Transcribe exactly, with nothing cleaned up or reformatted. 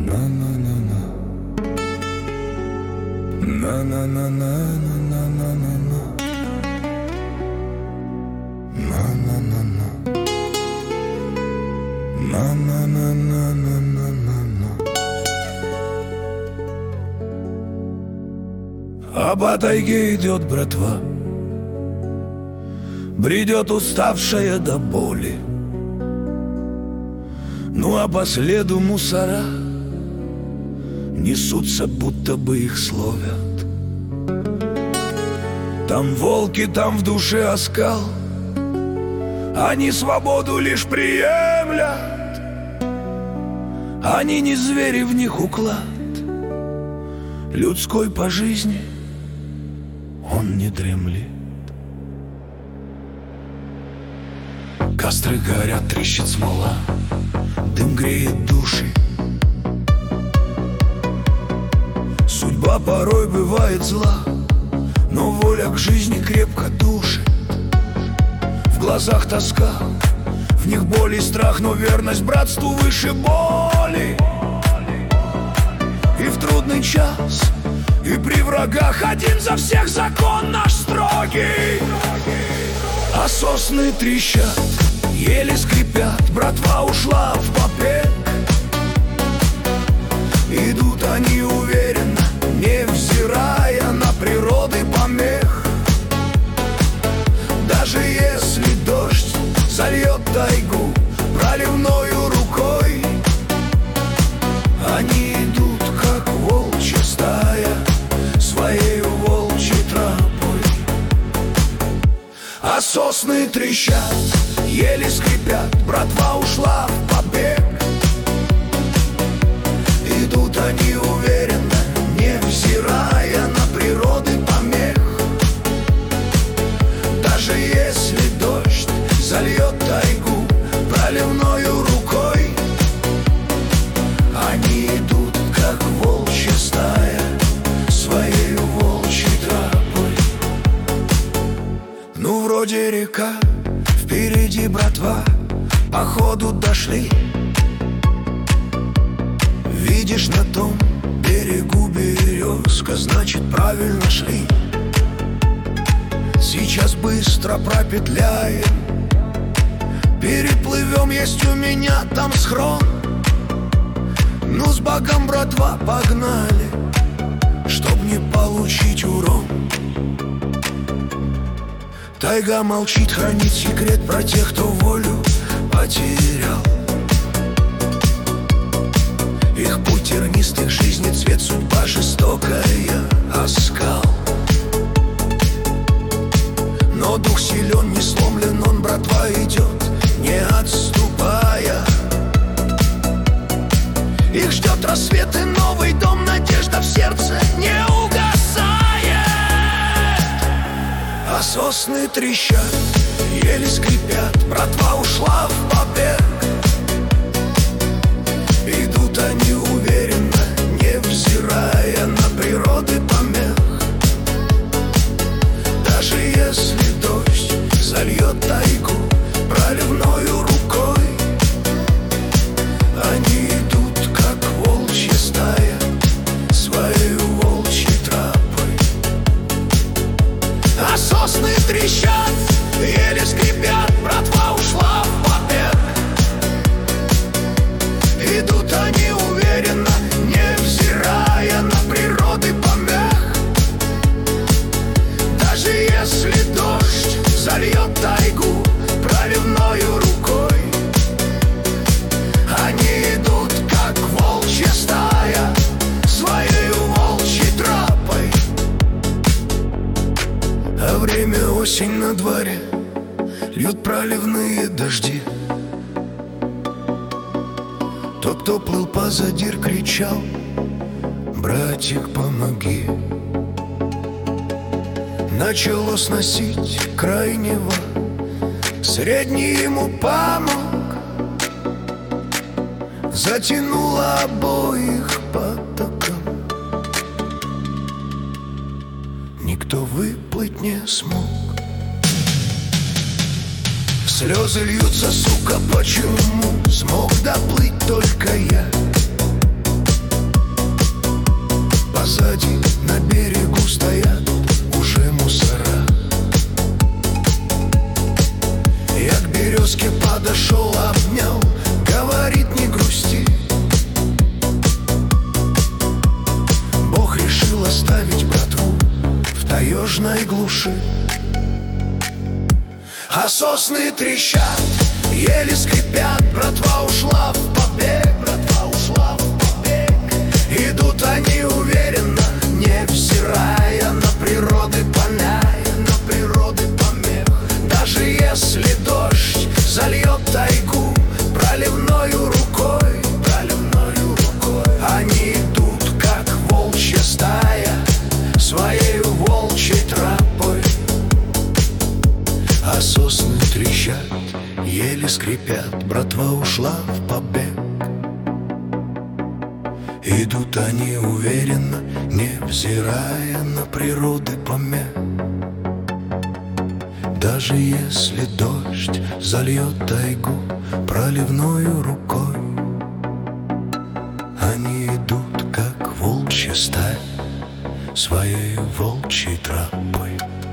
А по тайге идет братва, бредет уставшая до боли. Ну а по следу мусора несутся, будто бы их словят. Там волки, там в душе оскал, они свободу лишь приемлят. Они не звери, в них уклад людской по жизни, он не дремлет. Костры горят, трещит смола, дым греет души. Судьба порой бывает зла, но воля к жизни крепко душит. В глазах тоска, в них боль и страх, но верность братству выше боли. И в трудный час, и при врагах один за всех закон наш строгий. А сосны трещат, еле скрипят, братва ушла в побег. Идут они уверенно, невзирая на природы помех. Даже если дождь зальет тайгу проливною рукой, они идут, как волчья стая, своей волчьей тропой. А сосны трещат, еле скрипят, братва ушла в побег. Идут они уверенно, невзирая на природы помех. Даже если дождь зальет тайгу проливною рукой, они идут, как волчья стая, своей волчьей тропой. Ну, вроде река, впереди братва, походу дошли. Видишь, на том берегу березка, значит, правильно шли. Сейчас быстро пропетляем, переплывем, есть у меня там схрон. Ну, с Богом, братва, погнали, чтоб не получить урон. Тайга молчит, хранит секрет про тех, кто волю потерял. Их путь тернист, их жизни цвет, судьба жестокая, оскал. Но дух силен, не сломлен, он, братва, идет, не отступая. Их ждет рассвет и новый дом, надежда в сердце не угасает. А сосны трещат, еле скрипят, братва ушла в побег. Идут они уверенно, невзирая на природы помех. Даже если дождь зальет тайгу проливною рукой, они идут, как волчья стая, своей волчьей тропой. А сосны трещат, еле скрипят, братва ушла в побег. Идут они уверенно, невзирая на природы помех. Даже если дождь зальет тайгу проливною рукой, они идут, как волчья стая, своей волчьей тропой. А время осень на дворе, льют проливные дожди. Тот, кто плыл позади, кричал: братик, помоги. Начало сносить крайнего, средний ему помог. Затянуло обоих потоком, никто выплыть не смог. Слезы льются, сука, почему смог доплыть только я? души. А сосны трещат, еле скрипят, братва ушла в побег, братва ушла в побег. Идут они уверенно, невзирая на природы помех, на природы помех. Даже если дождь зальет тайгу проливною рукой, проливною рукой, они идут, как волчья стая, своею волчьей тропой. А сосны трещат, еле скрипят, братва ушла в побег. Идут они уверенно, невзирая на природы помех. Даже если дождь зальет тайгу проливною рукой, они идут, как волчья стая, своей волчьей тропой.